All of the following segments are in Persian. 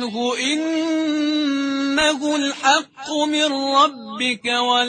منه إنه الحق من ربك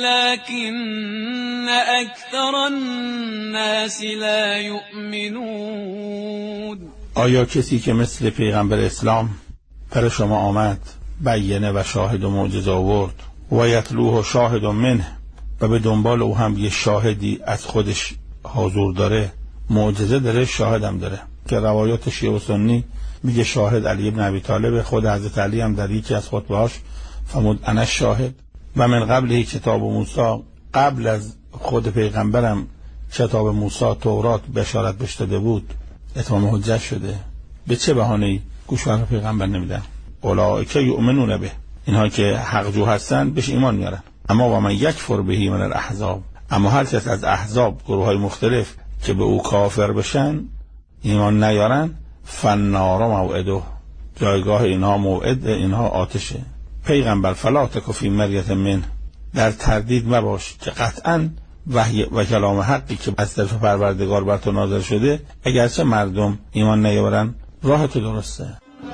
ولكن أكثر الناس لا يؤمنون. آیا کسی که مثل پیغمبر اسلام پر شما آمد، بیانه و شاهد و معجزه آورد، و یتلوه شاهد منه، و به دنبال او هم یه شاهدی از خودش حضور داره، معجزه داره، شاهدم داره، که روایات شیعه و سنی میگه شاهد علی ابن ابی طالب. خود حضرت علی هم در یکی از خطبه‌هاش فرمود انا شاهد. و من قبل کتاب موسی، قبل از خود پیغمبرم کتاب موسی تورات بشارت بهش داده بود، اتمام حجت شده. به چه بهانه‌ای گوش به پیغمبر نمیدن؟ اولئک یؤمنون به، اینها که حقجو هستن بهش ایمان میارن. اما و من یکفر بهی من الاحزاب، اما هر کس از احزاب، گروه‌های مختلف که به او کافر بشن، ایمان نیارن، فالنار موعده، جایگاه اینها موعد اینها آتشه. پیغمبر فلا تک فی مریة من، در تردید مباش که قطعاً وحی و کلام حقی که از طرف پروردگار بر تو نازل شده، اگرچه مردم ایمان نیاورن، راه تو درسته.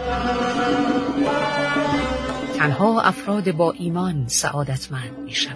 تنها افراد با ایمان سعادتمند میشوند.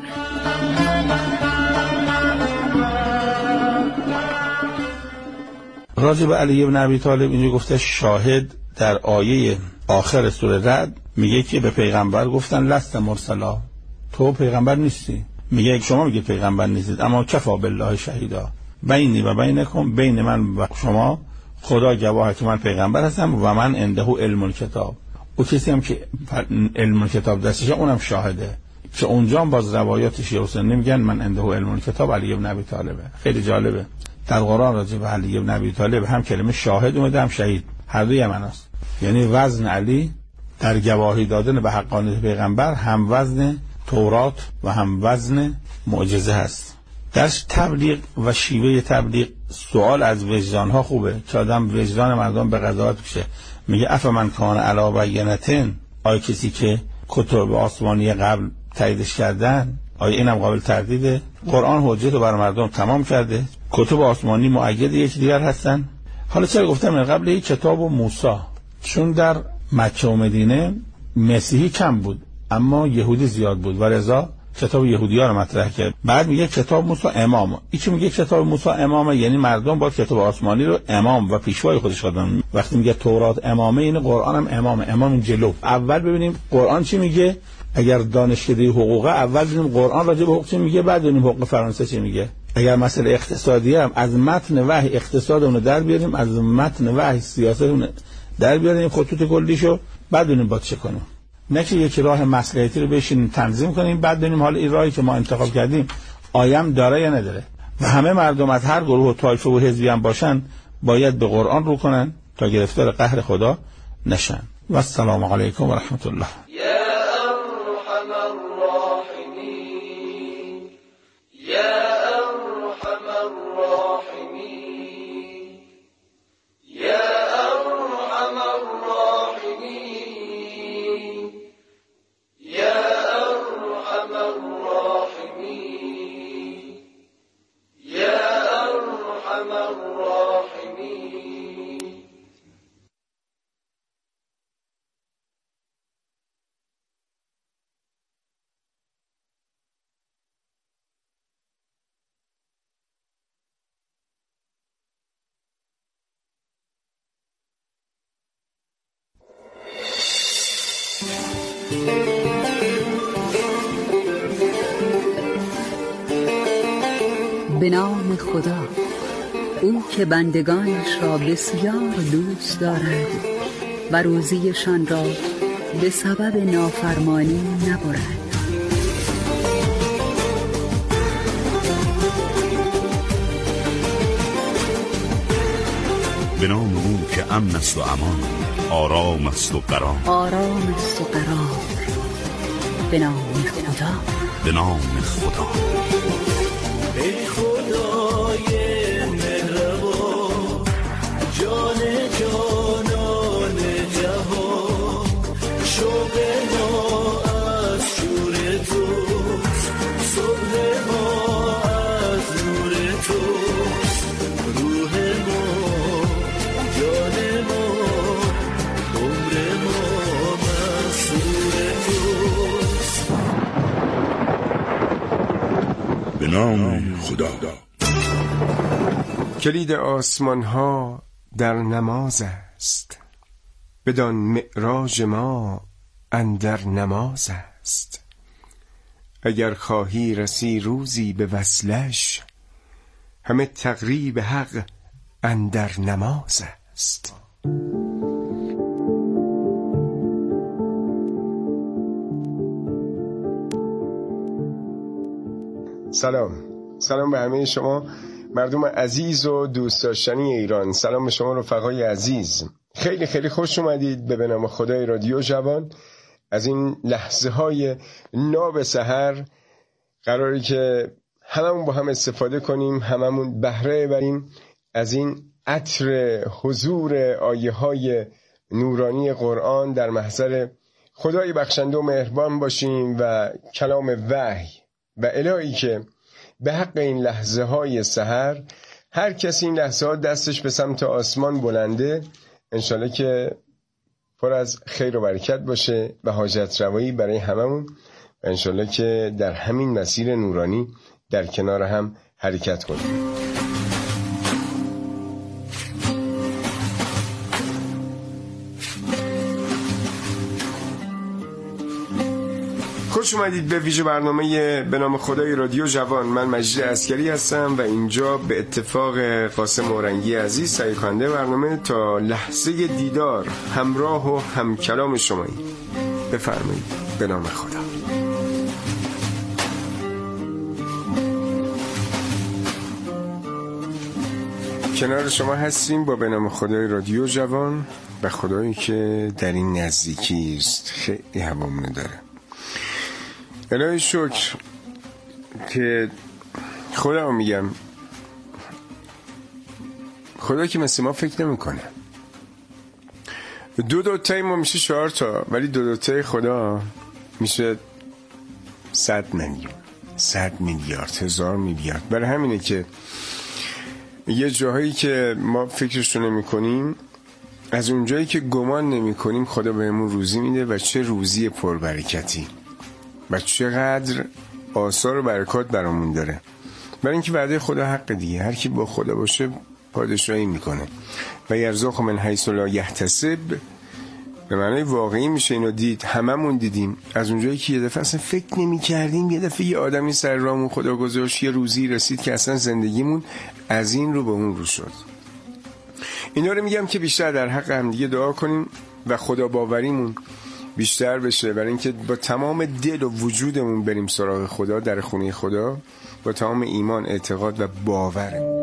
راجع به علی ابن ابی طالب اینجا گفته شاهد در آیه آخر سوره رعد میگه که به پیغمبر گفتن لست مرسلا، تو پیغمبر نیستی. میگه شما میگید پیغمبر نیستید، اما کفا بالله شهیدا بینی و بینکم، بین من و شما خدا گواهه که من پیغمبر هستم و من عنده علم الکتاب. او کسی هم که علم الکتاب دستشه اونم شاهده، که اونجا هم باز روایات شیعه و سنی میگن من عنده علم الکتاب علی ابن ابی طالبه. خیلی جالبه در قرآن راجع به علی ابن ابی طالب هم کلمه شاهد اومده هم شهید، هر دوی معناست. یعنی وزن علی در گواهی دادن به حقانیت پیغمبر هم وزن تورات و هم وزن معجزه هست. در تبلیغ و شیوه تبلیغ سوال از وجدان ها خوبه که آدم وجدان مردم به قضاوت بشه. میگه افمن کان علی بینتن، آیا کسی که کتب آسمانی قبل تاییدش کردن، آیا اینم قابل تردیده؟ قرآن حجت رو بر مردم تمام کرده، کتب آسمانی مؤید یک دیگر هستن. حالا چرا گفتم من قبل یک کتاب و موسی؟ چون در مکه و مدینه مسیحی کم بود اما یهودی زیاد بود و لذا کتاب یهودی‌ها رو مطرح کرد. بعد میگه کتاب موسی امام. این که میگه کتاب موسی امامه، یعنی مردم با کتاب آسمانی رو امام و پیشوای خودش بدونن. وقتی میگه تورات امامه، یعنی قرآن هم امامه، امام جلو. اول ببینیم قرآن چی میگه. اگر دانشکده حقوقه، اول ببینیم قرآن راجع به حقوق چی میگه، بعد ببینیم حقوق فرانسه چی میگه. اگر مسئله اقتصادی هم از متن وحی اقتصاد اون رو در بیاریم، از متن وحی سیاست اون در بیاریم، خطوط کلیشو، بعد ببینیم با چه کنیم. نه که یک راه مصلحتی رو بشینیم تنظیم کنیم بعد ببینیم حالا این راهی که ما انتخاب کردیم آیم داره یا نداره. و همه مردم از هر گروه و طایفه و حزبی هم باشن باید به قرآن رو کنن تا گرفتار قهر خدا نشن. و السلام علیکم و رحمت الله. به نام خدا، او که بندگانش را بسیار دوست دارد و روزیشان را به سبب نافرمانی نبرد. به نام او که امن است و امان، آرام است و قرار، آرام است و قرار. به نام خدا، به نام خدا. ای خدای مهربان، جان جانان جهان، شوق ما از شور توست، صبح ما از نور توست، روح ما، جان ما، عمر ما نام خدا. کلید آسمان ها در نماز است، بدان معراج ما اندر نماز است. اگر خواهی رسی روزی به وصلش، همه تقریب حق اندر نماز است. سلام به همه شما مردم عزیز و دوست داشتنی ایران. سلام به شما رفقای عزیز. خیلی خیلی خوش اومدید به نام خدای رادیو جوان. از این لحظه های ناب سحر قراری که هممون با هم استفاده کنیم، هممون بهره بریم از این عطر حضور آیه های نورانی قرآن، در محضر خدای بخشنده و مهربان باشیم و کلام وحی و الهی که به حق این لحظه های سحر هر کسی این لحظه ها دستش به سمت آسمان بلنده، انشالله که پر از خیر و برکت باشه و حاجت روایی برای هممون و انشالله که در همین مسیر نورانی در کنار هم حرکت کنیم. خوش اومدید به ویژه برنامه به نام خدای رادیو جوان. من مجید عسکری هستم و اینجا به اتفاق قاسم اورنگی عزیز تهیه کننده برنامه تا لحظه دیدار همراه و همکلام شمایی. بفرمایید به نام خدا. کنار شما هستیم با به نام خدای رادیو جوان و خدایی که در این نزدیکی است، خیلی هوامونو داره. الهی شکر که خدا میگم، خدا که مثل ما فکر نمی کنه. دو تای ما میشه 4 تا، ولی دو تای خدا میشه 100 میلیون، 100 میلیارد، 1000 میلیارد. برای همینه که یه جاهایی که ما فکرشو نمی کنیم، از اونجایی که گمان نمی کنیم خدا بهمون روزی میده و چه روزی پربرکتی و چقدر آثار و برکات برامون داره. برای اینکه وعده خدا حق دیگه، هر کی با خدا باشه پادشاهی میکنه و یرزق من حیث لا یحتسب به معنای واقعی میشه. اینو دید، هممون دیدیم. از اونجایی که یه دفعه اصلا فکر نمی کردیم، یه دفعه یه آدمی سر راهمون خدا گذاشت، یه روزی رسید که اصلا زندگیمون از این رو به اون رو شد. اینا رو میگم که بیشتر در حق هم دیگه دعا کنیم و خدا باوریمون بیشتر بشه، برای اینکه با تمام دل و وجودمون بریم سراغ خدا، در خونه خدا، با تمام ایمان، اعتقاد و باورمون.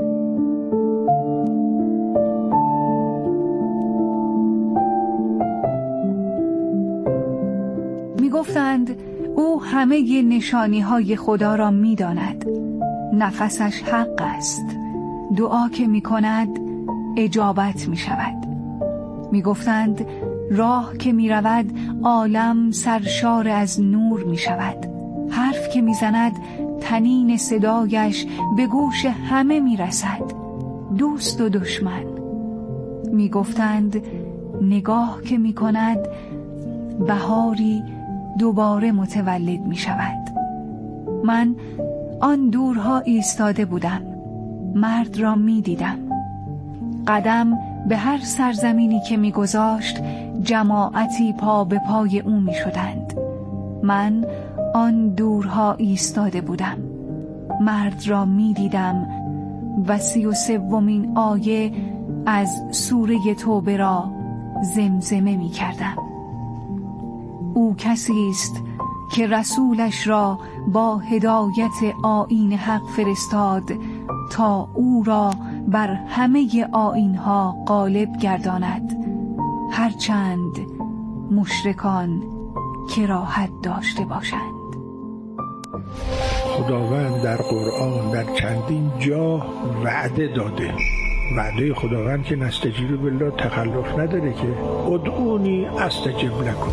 میگفتند او همه نشانی های خدا را میداند، نفسش حق است، دعا که میکند اجابت میشود. میگفتند راه که می رود عالم سرشار از نور می شود، حرف که می زند تنین صدایش به گوش همه می رسد، دوست و دشمن. می گفتند نگاه که می کند بهاری دوباره متولد می شود. من آن دورها ایستاده بودم، مرد را می دیدم، قدم به هر سرزمینی که می گذاشت جماعتی پا به پای او می شدند. من آن دورها ایستاده بودم، مرد را می دیدم و 33 آیه از سوره توبه را زمزمه می کردم. او کسی است که رسولش را با هدایت آیین حق فرستاد تا او را بر همه آیین‌ها غالب گرداند، هرچند مشرکان کراهت داشته باشند. خداوند در قرآن در چندین جا وعده داده. وعده خداوند که نستجیب بالله تخلف نداره، که ادعونی استجب لکم.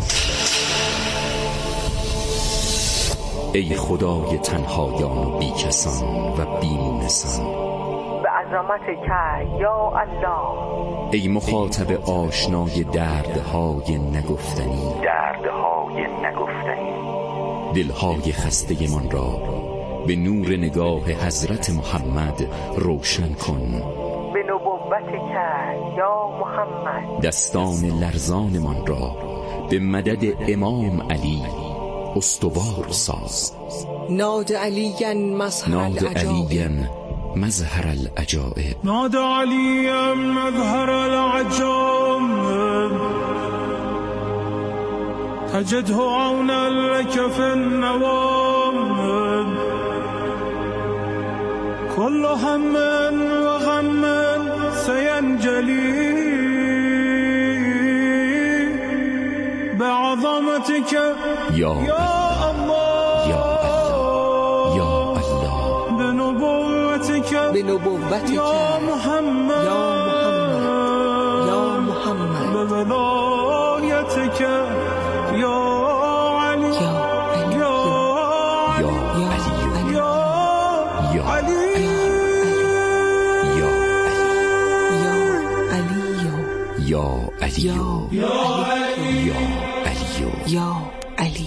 ای خدای تنهایان و بی کسان و بی مونسان، به عظمت که یا الله. ای مخاطب آشنای دردهای نگفتنی، دردهای نگفتنی. دلهای خسته من را به نور نگاه حضرت محمد روشن کن. به نبوت که یا محمد دستان لرزانمان را به مدد امام علی استوار ساز. ناد علیاً مظهر العجائب ناد علیاً مظهر العجائب تجده عونا لك في النوام كل هم وغم سينجلي بعظمتك یا الله یا الله یا الله بنبوتك یا محمد یا محمد بولایتك یا علی یا علی یا علی یا علی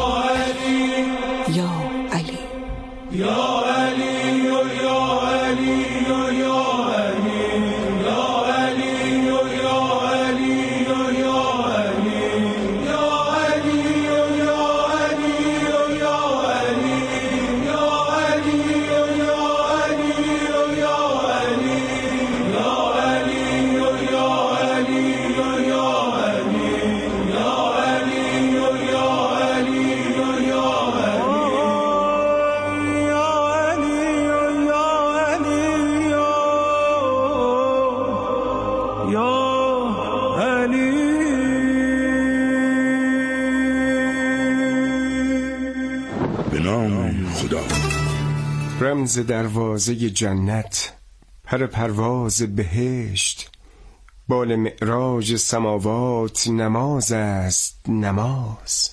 رمز دروازه جنت، پر پرواز بهشت، بال معراج سماوات نماز است نماز.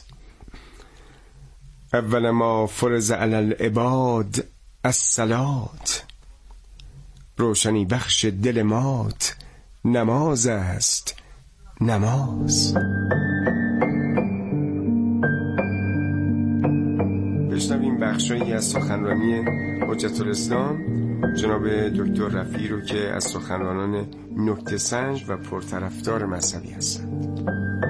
اول ما فرض علی العباد الصلات، روشنی بخش دل مات نماز است نماز. بشنویم بخشایی از سخنرانی حجت الاسلام جناب دکتر رفیعی رو که از سخنرانان نکته سنج و پرطرفدار مذهبی هستند.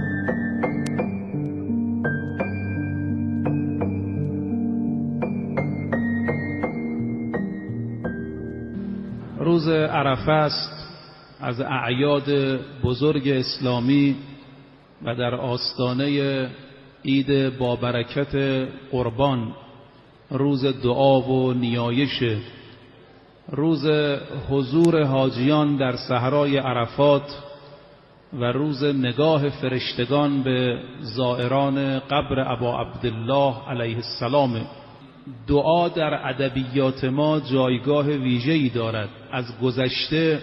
روز عرفه است از اعیاد بزرگ اسلامی و در آستانه عید با برکت قربان، روز دعا و نیایش، روز حضور حاجیان در صحرای عرفات و روز نگاه فرشتگان به زائران قبر ابا عبدالله علیه السلام. دعا در ادبیات ما جایگاه ویژه‌ای دارد. از گذشته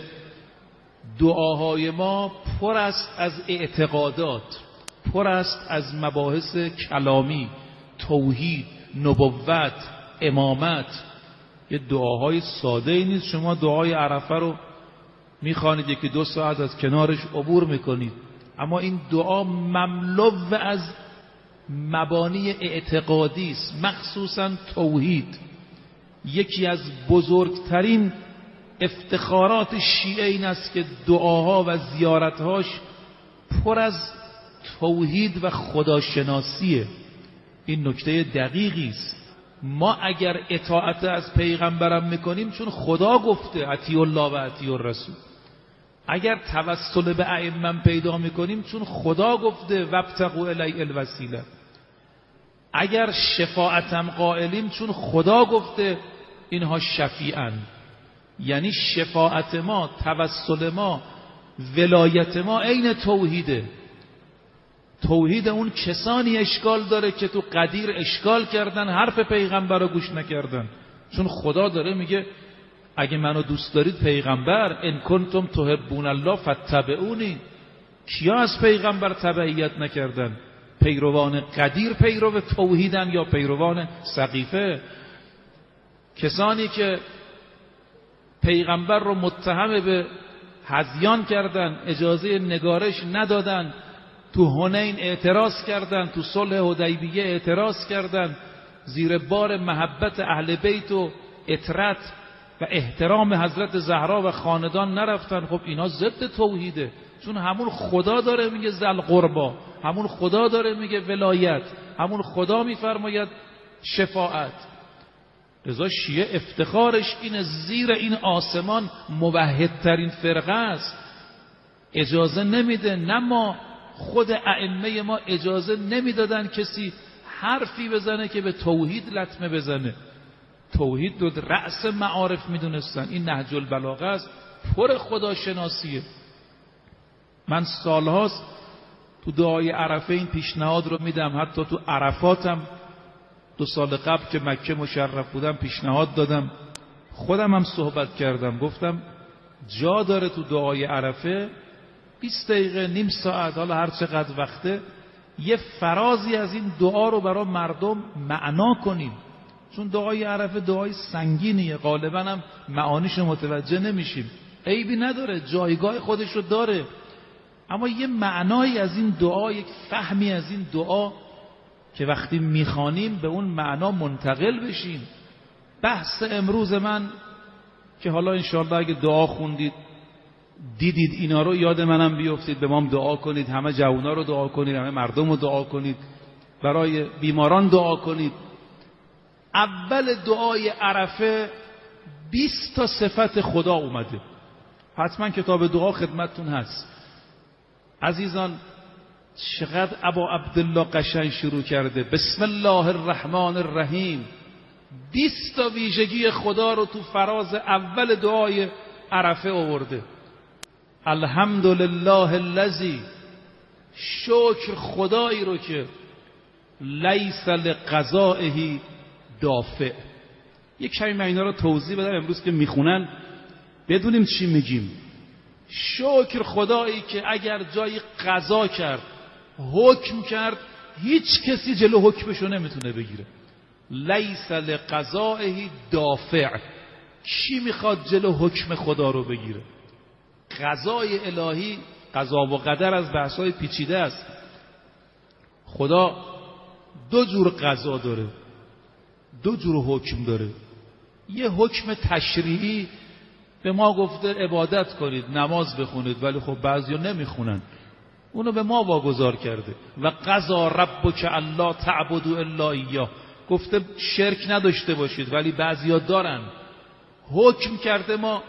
دعاهای ما پر است از اعتقادات، پر است از مباحث کلامی، توحید، نبوت، امامت. یه دعاهای ساده ای نیست. شما دعای عرفه رو میخوانید، یکی دو ساعت از کنارش عبور میکنید، اما این دعا مملو از مبانی اعتقادی است، مخصوصا توحید. یکی از بزرگترین افتخارات شیعه این است که دعاها و زیارتهاش پر از توحید و خداشناسیه. این نکته دقیقی است. ما اگر اطاعت از پیغمبرم میکنیم چون خدا گفته اطیعوا الله و اطیعوا الرسول. اگر توسل به ائمه پیدا میکنیم چون خدا گفته وابتغوا الیه الوسیله. اگر شفاعتم قائلیم چون خدا گفته اینها شفیعن. یعنی شفاعت ما، توسل ما، ولایت ما عین توحیده. توحید اون کسانی اشکال داره که تو قدیر اشکال کردن، حرف پیغمبر رو گوش نکردن. چون خدا داره میگه اگه منو دوست دارید پیغمبر، ان کنتم تحبون الله فاتبعونی. کیا از پیغمبر تبعیت نکردن؟ پیروان قدیر پیرو توحیدن یا پیروان سقیفه؟ کسانی که پیغمبر رو متهم به هذیان کردن، اجازه نگارش ندادن، تو حنین اعتراض کردن، تو صلح حدیبیه اعتراض کردن، زیر بار محبت اهل بیت و اطرت و احترام حضرت زهرا و خاندان نرفتن، خب اینا ضد توحیده. چون همون خدا داره میگه ذل قربا، همون خدا داره میگه ولایت، همون خدا میفرماید شفاعت. لذا شیعه افتخارش اینه زیر این آسمان موحدترین فرقه است. اجازه نمیده، نه ما، خود ائمه ما اجازه نمیدادن کسی حرفی بزنه که به توحید لطمه بزنه. توحید رو رأس معارف میدونستن. این نهج البلاغه است، پر خداشناسیه. من سالهاست تو دعای عرفه این پیشنهاد رو میدم، حتی تو عرفاتم 2 سال قبل که مکه مشرف بودم پیشنهاد دادم، خودم هم صحبت کردم، گفتم جا داره تو دعای عرفه 20 دقیقه، نیم ساعت، حالا هر چقدر وقته، یه فرازی از این دعا رو برای مردم معنا کنیم. چون دعای عرفه دعای سنگینیه، غالبا هم معانیش متوجه نمیشیم. عیبی نداره، جایگاه خودش رو داره، اما یه معنایی از این دعا، یک فهمی از این دعا که وقتی میخوانیم به اون معنا منتقل بشیم. بحث امروز من که حالا انشاءالله اگه دعا خوندید دیدید اینا رو، یاد منم بیفتید، به ما دعا کنید، همه جوونا رو دعا کنید، همه مردم رو دعا کنید، برای بیماران دعا کنید. اول دعای عرفه 20 تا صفت خدا اومده. حتما کتاب دعا خدمتتون هست. عزیزان چقدر ابا عبدالله قشنگ شروع کرده، بسم الله الرحمن الرحیم. 20 تا ویژگی خدا رو تو فراز اول دعای عرفه آورده. الحمدلله الذی، شکر خدایی رو که لیس لقضائه دافع. یک کمی من اینا رو توضیح بدم امروز که میخونن بدونیم چی میگیم. شکر خدایی که اگر جایی قضا کرد، حکم کرد، هیچ کسی جلو حکمشو نمیتونه بگیره. لیس لقضائه دافع. کی میخواد جلو حکم خدا رو بگیره؟ قضای الهی، قضا و قدر از بحث‌های پیچیده است. خدا 2 جور قضا داره، 2 جور حکم داره. یه حکم تشریعی به ما گفته عبادت کنید، نماز بخونید، ولی خب بعضیا نمیخونن، اونو به ما واگذار کرده. و قضا ربک الا تعبدوا الا ایاه، گفته شرک نداشته باشید، ولی بعضیا دارن. حکم کرده ما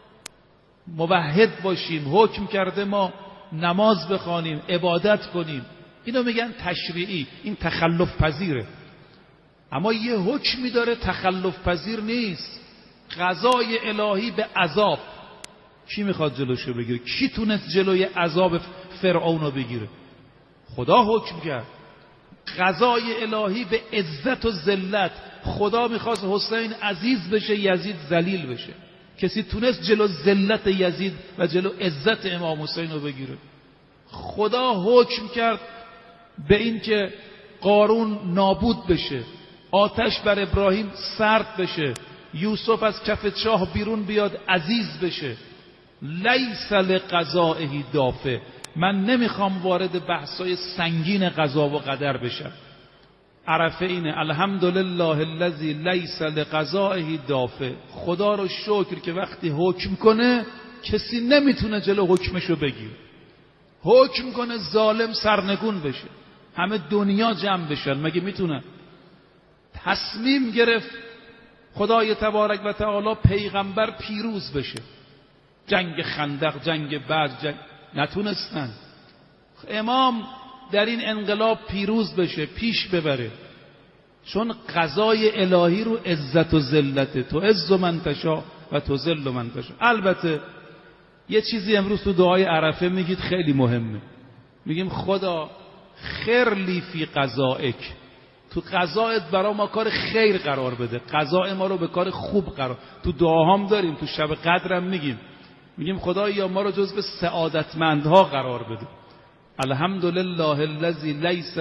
موحد باشیم، حکم کرده ما نماز بخوانیم، عبادت کنیم. اینو میگن تشریعی، این تخلف پذیره. اما یه حکمی داره تخلف پذیر نیست، قضای الهی به عذاب. کی میخواد جلوشو بگیره؟ کی تونست جلوی عذاب فرعون رو بگیره؟ خدا حکم کرد. قضای الهی به عزت و ذلت. خدا میخواست حسین عزیز بشه، یزید ذلیل بشه. کسی تونست جلو ذلت یزید و جلو عزت امام حسین رو بگیره؟ خدا حکم کرد به این که قارون نابود بشه، آتش بر ابراهیم سرد بشه، یوسف از کف چاه بیرون بیاد، عزیز بشه. لیس لقضائه دافع. من نمیخوام وارد بحثای سنگین قضا و قدر بشم. عرفه اینه، الحمدلله الذی لیس لقضائه دافع. خدا رو شکر که وقتی حکم کنه کسی نمیتونه جلو حکمشو بگیره. حکم کنه ظالم سرنگون بشه، همه دنیا جمع بشن، مگه میتونن؟ تصمیم گرفت خدای تبارک و تعالی پیغمبر پیروز بشه. جنگ خندق، جنگ بدر، جنگ نتونستن. امام در این انقلاب پیروز بشه، پیش ببره، چون قضای الهی رو عزت و ذلت، تو عز من تشاء و تو ذل من تشاء. البته یه چیزی امروز تو دعای عرفه میگید خیلی مهمه، میگیم خدا خیر لی فی قضائک، تو قضایت برای ما کار خیر قرار بده، قضای ما رو به کار خوب قرار. تو دعاهام داریم، تو شب قدرم میگیم خدایا ما رو جزو سعادتمندها قرار بده. الحمدلله الذی لیس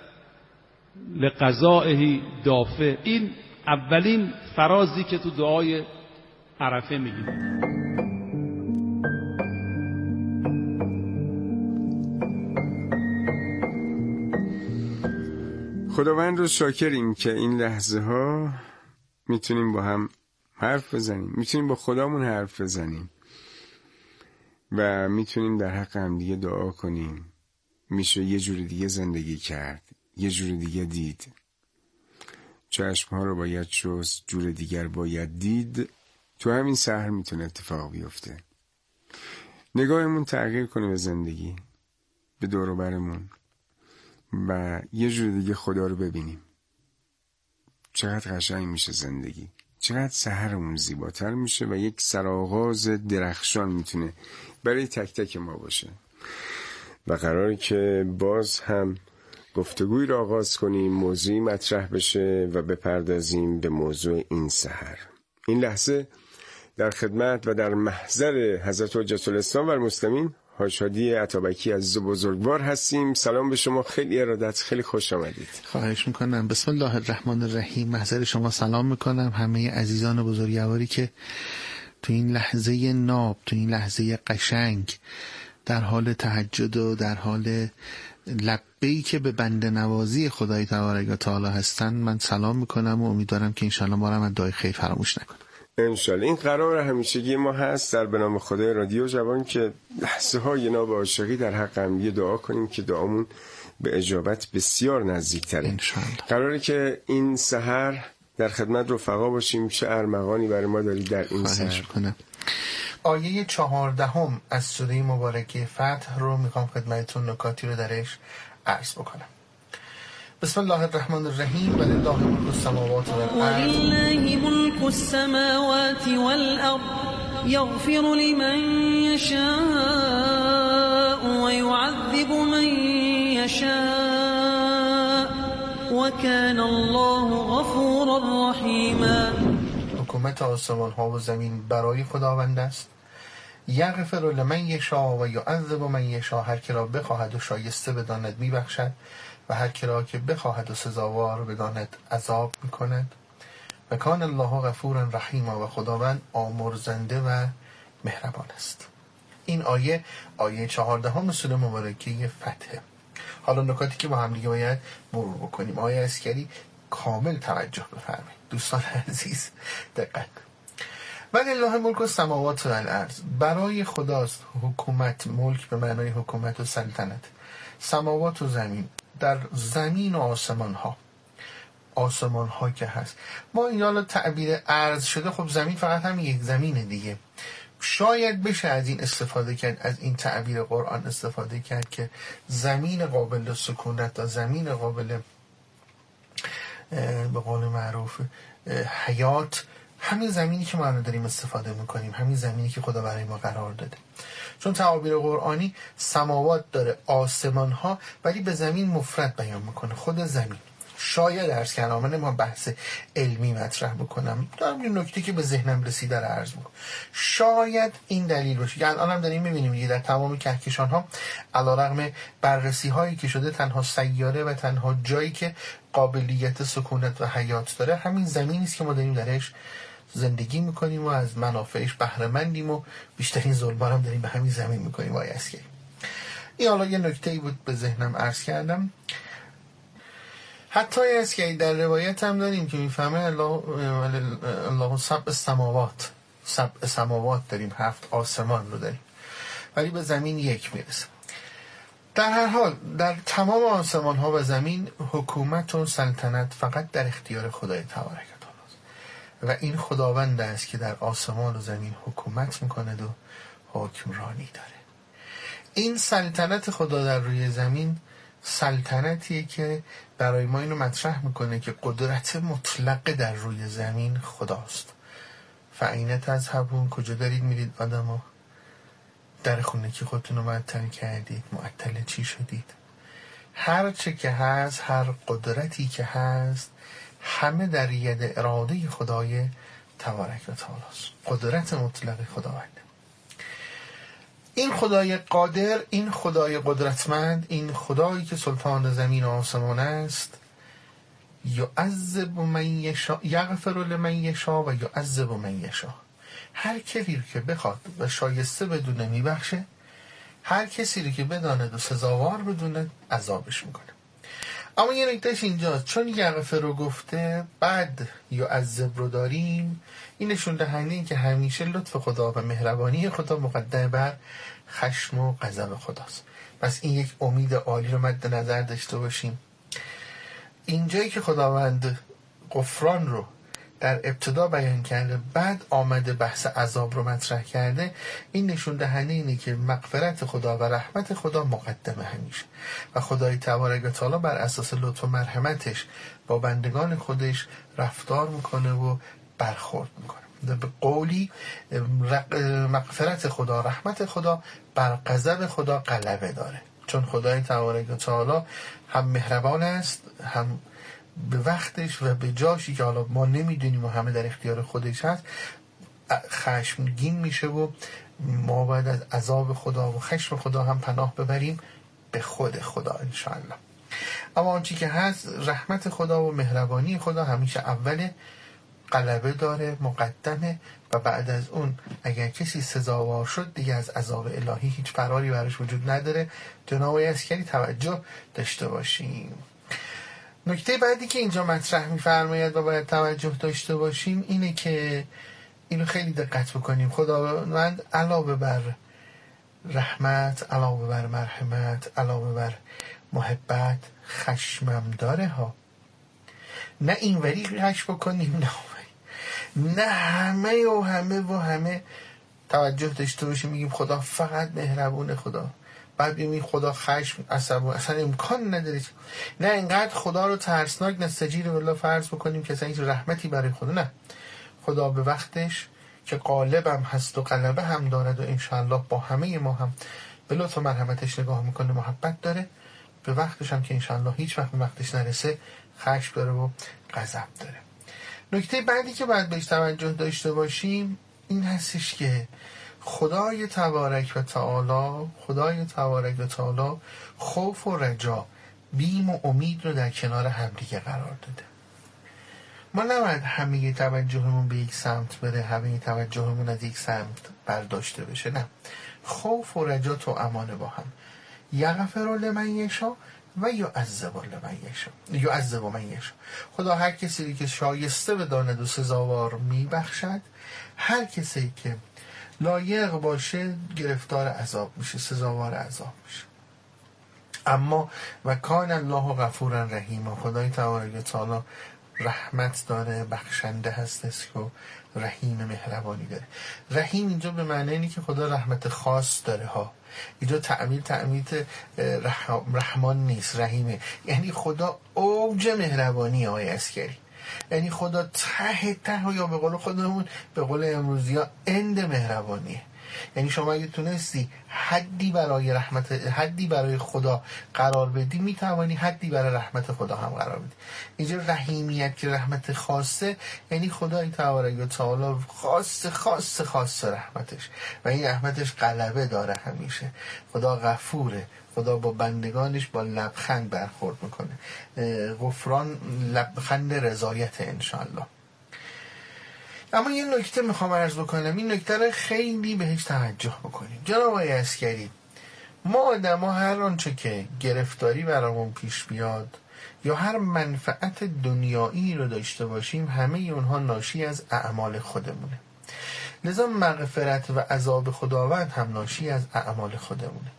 لقضائه دافع. این اولین فرازی که تو دعای عرفه میگیم. خداوند رو شاکریم که این لحظه ها میتونیم با هم حرف بزنیم، میتونیم با خدامون حرف بزنیم و میتونیم در حق هم دیگه دعا کنیم. میشه یه جور دیگه زندگی کرد، یه جور دیگه دید. چشمها رو باید شست، جور دیگر باید دید. تو همین سحر میتونه اتفاق بیفته. نگاهمون تغییر کنه به زندگی، به دور و برمون و یه جور دیگه خدا رو ببینیم. چقدر قشنگ میشه زندگی، چقدر سحرمون زیباتر میشه و یک سرآغاز درخشان میتونه برای تک تک ما باشه. و قراره که باز هم گفتگوی رو آغاز کنیم، موضوعی مطرح بشه و بپردازیم به موضوع این سحر. این لحظه در خدمت و در محضر حضرت حجت الاسلام و المسلمین حاج هادی عطابکی عزیز و بزرگوار هستیم. سلام به شما، خیلی ارادت، خیلی خوش آمدید. خواهش میکنم. بسم الله الرحمن الرحیم. محضر شما سلام میکنم همه عزیزان بزرگواری که تو این لحظه ناب، تو این لحظه قشنگ در حال تهجد و در حال لبه‌ای که به بنده نوازی خدای تبارک و تعالی هستن من سلام میکنم و امیدوارم که انشالله ما رو از دعای خیر فراموش نکنه. انشالله. این قرار همیشگی ما هست در به نام خدای رادیو جوان که لحظه های ناب عاشقی در حق هم یه دعا کنیم که دعامون به اجابت بسیار نزدیک‌تره. انشالله. قراره که این سحر در خدمت رفقا باشیم. چه ارمغانی برای ما داری در این سحر؟ آیه 14 از سوره مبارکه فتح رو میخوام خدمتتون نکاتی رو درش عرض بکنم. بسم الله الرحمن الرحیم. ولله ملک السماوات والارض. ولله ملک السماوات والارض یغفر لمن یشاء و یعذب من یشاء و کان الله غفورا رحیما. حکومت آسمان ها و زمین برای خداوند است. یغفر لمن یشاء و یعذب من یشاء. هر که را بخواهد و شایسته بداند میبخشد و هر که را که بخواهد و سزاوار بداند عذاب میکند. و کان الله غفورا رحیما. و خداوند آمرزنده و مهربان است. این آیه 14 سوره مبارکه فتح. حالا نکاتی که با هم دیگه باید مرور بکنیم. آیه عسکری کامل توجه بفرمایید دوستان عزیز، دقت. ولله ملک السماوات والارض. برای خداست حکومت، ملک به معنای حکومت و سلطنت، سماوات و زمین، در زمین و آسمان ها که هست. ما این حالا تعبیر ارض شده، خب زمین فقط هم یک زمینه دیگه. شاید بشه از این استفاده کرد، از این تعبیر قرآن استفاده کرد که زمین قابل سکونت و زمین قابل به قول معروف حیات، همین زمینی که ما داریم استفاده میکنیم، همین زمینی که خدا برای ما قرار داده. چون تعابیر قرآنی سماوات داره، آسمان ها، ولی به زمین مفرد بیان میکنه، خود زمین. شاید عرض کردم ما بحث علمی مطرح بکنم، دارم این نکته که به ذهنم رسیده رو عرض میکنم. شاید این دلیل باشه که الان هم داریم میبینیم دیگه در تمام کهکشان ها علیرغم بررسی هایی که شده، تنها سیاره و تنها جایی که قابلیت سکونت و حیات داره همین زمینی است که ما داریم درش زندگی میکنیم و از منافعش بهره مندیم و بیشترین ظلما هم داریم به همین زمین میکنیم. وای اسکی. این حالا یه نکته‌ای بود به ذهنم عرض کردم. حتی است که در روایت هم داریم که میفهمه الله سبع سماوات داریم، 7 آسمان رو داریم، ولی به زمین یک میرسه. در هر حال در تمام آسمان ها و زمین حکومت و سلطنت فقط در اختیار خدای تبارک و تعالی است و این خداوند است که در آسمان و زمین حکومت میکند و حکمرانی داره. این سلطنت خدا در روی زمین سلطنتیه که برای ما اینو مطرح میکنه که قدرت مطلق در روی زمین خداست. فاین تذهبون، کجا دارید میرید آدما؟ در خونه که خودتون رو معطل کردید، معطل چی شدید؟ هر چه که هست، هر قدرتی که هست، همه در ید اراده خدای تبارک و تعالی است. قدرت مطلق خداوند. این خدای قادر، این خدای قدرتمند، این خدایی که سلطان زمین و آسمان است، یعذب من یشاء، یغفر لمن یشاء و یعذب من یشاء. هر کسی که بخواد و شایسته بدونه میبخشه، هر کسی رو که بداند و سزاوار بدونه عذابش میکنه. اما یه نکتهش اینجاست، چون یغفر رو گفته بعد یعذب رو داریم، این نشون دهنده این که همیشه لطف خدا و مهربانی خدا مقدم بر خشم و غضب خداست. پس این یک امید عالی رو مد نظر داشته باشیم. اینجایی که خداوند غفران رو در ابتدا بیان کرده بعد آمده بحث عذاب رو مطرح کرده، این نشون دهنده اینه که مغفرت خدا و رحمت خدا مقدمه همیشه و خدای تبارک و تعالی بر اساس لطف و مرحمتش با بندگان خودش رفتار میکنه و برخورد میکنه. به قولی مغفرت خدا، رحمت خدا بر غضب خدا غلبه داره، چون خدای تبارک و تعالی هم مهربان است، هم به وقتش و به جاشی که حالا ما نمیدونیم و همه در اختیار خودش هست خشمگین میشه و ما باید از عذاب خدا و خشم خدا هم پناه ببریم به خود خدا انشاءالله. اما آنچه که هست رحمت خدا و مهربانی خدا همیشه اول غلبه داره، مقدمه و بعد از اون اگر کسی سزاوار شد دیگه از عذاب الهی هیچ فراری براش وجود نداره. جناب عسکری توجه داشته باشیم. نکته بعدی که اینجا مطرح می‌فرماید و باید توجه داشته باشیم اینه که اینو خیلی دقت بکنیم. خداوند علاوه بر رحمت، علاوه بر مرحمت، علاوه بر محبت خشمم داره ها. نه اینوری خشم بکنیم نه اونوری، نه همه توجه داشته باشیم میگیم خدا فقط مهربون خدا، بعد ببینیم خدا خشم اصلا امکان نداره. نه اینقدر خدا رو ترسناک نستجیر بالله فرض بکنیم که اصلا هیچ رحمتی برای خدا. نه، خدا به وقتش که غالبم هست و غلبه هم دارد و انشاءالله با همه ما هم به لطف و مرحمتش نگاه میکنه، محبت داره. به وقتش هم که انشاءالله هیچ وقت به وقتش نرسه خشم داره و غضب داره. نکته بعدی که باید بهش توجه داشته باشیم این هستش که خدای تبارک و تعالی خوف و رجا، بیم و امید رو در کنار همدیگه قرار داده. ما نباید همه توجهمون به یک سمت بره، همه توجهمون از یک سمت برداشته بشه. نه، خوف و رجا تو امان با هم. یغفر لمن یشاء و یعذب من یشاء. خدا هر کسی که شایسته بداند و سزاوار میبخشد، هر کسی که لایق باشه گرفتار عذاب میشه، سزاوار عذاب میشه. اما و کان الله غفورا رحیما، خدای تبارک و تعالی رحمت داره، بخشنده هستش و رحیم، مهربانی داره. رحیم اینجا به معنی اینه که خدا رحمت خاص داره ها، اینجا تعمیل رحمان نیست، رحیمه. یعنی خدا اوج مهربانی آقای عسکری، یعنی خدا ته یا به قول خودمون به قول امروزی ها اند مهربانیه. یعنی شما اگه تونستی حدی برای خدا قرار بدی میتوانی حدی برای رحمت خدا هم قرار بدی. اینجا رحیمیت که رحمت خاصه، یعنی خدای تبارک و تعالی خاص رحمتش و این رحمتش غلبه داره همیشه. خدا غفوره، خدا با بندگانش با لبخند برخورد میکنه. غفران لبخند رضایت انشاءالله. اما یه نکته میخوام عرض بکنم، این نکته رو خیلی بهش توجه بکنیم. جناب آقای عسکری، ما آدم‌ها هر آنچه که گرفتاری برامون پیش بیاد یا هر منفعت دنیایی رو داشته باشیم، همه اونها ناشی از اعمال خودمونه. لذا مغفرت و عذاب خداوند هم ناشی از اعمال خودمونه.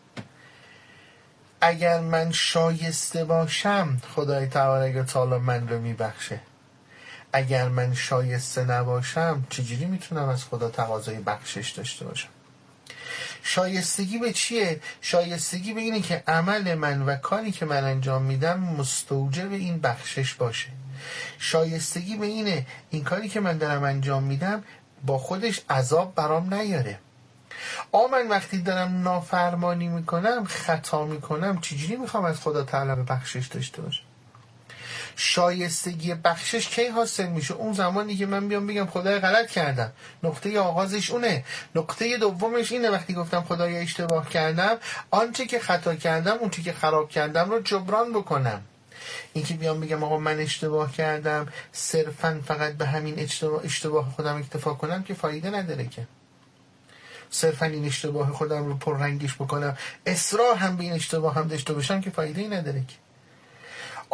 اگر من شایسته باشم خدای تبارک و تعالی من رو میبخشه، اگر من شایسته نباشم چجوری میتونم از خدا تقاضای بخشش داشته باشم؟ شایستگی به چیه؟ شایستگی به اینه که عمل من و کاری که من انجام میدم مستوجب این بخشش باشه. شایستگی به اینه این کاری که من دارم انجام میدم با خودش عذاب برام نیاره. من وقتی دارم نافرمانی میکنم، خطا میکنم، چجوری میخوام از خدا طلب بخشش داشته باشم؟ شایستگی بخشش کی حاصل میشه؟ اون زمانی که من بیام بگم خدای غلط کردم. نقطه آغازش اونه. نقطه دومش اینه وقتی گفتم خدای اشتباه کردم، آنچه که خطا کردم، اونچه که خراب کردم رو جبران بکنم. این که بیام بگم آقا من اشتباه کردم، صرفا فقط به همین اشتباه خودم اکتفا کنم که فایده نداره که. صرفا این اشتباه خودم رو پررنگش بکنم، اصرار هم به این اشتباه هم داشته باشم که فایده ای نداره که.